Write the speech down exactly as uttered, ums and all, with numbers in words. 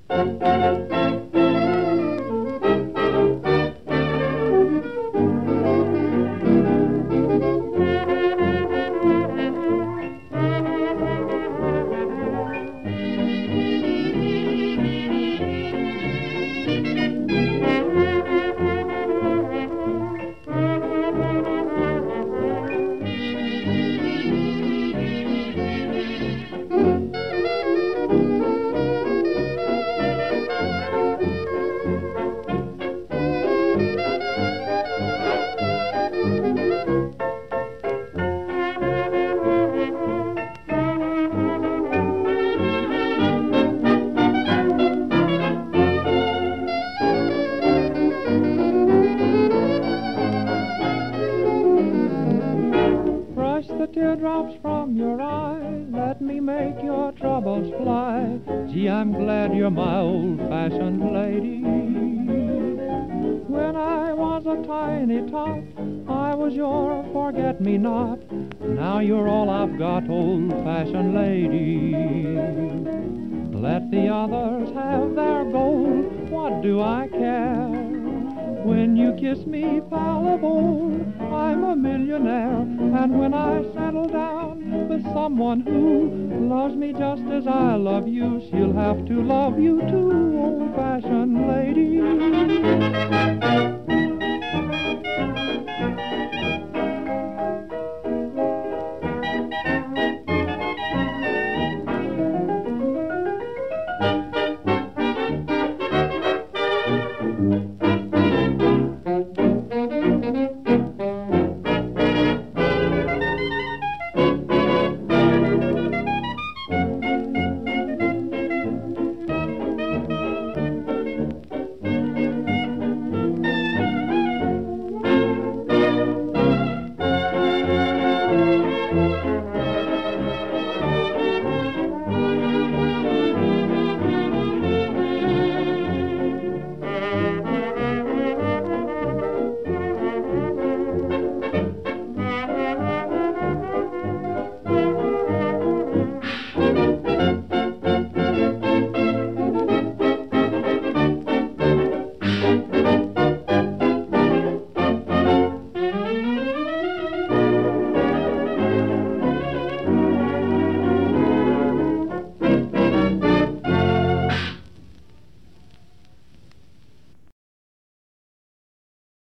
The teardrops from your eyes, let me make your troubles fly. Gee, I'm glad you're my old-fashioned lady. When I was a tiny tot, I was your forget-me-not. Now you're all I've got, old-fashioned lady. Let the others have their gold, what do I care? When you kiss me, pal of old, I'm a millionaire. And when I settle down with someone who loves me just as I love you, she'll have to love you too, old-fashioned lady.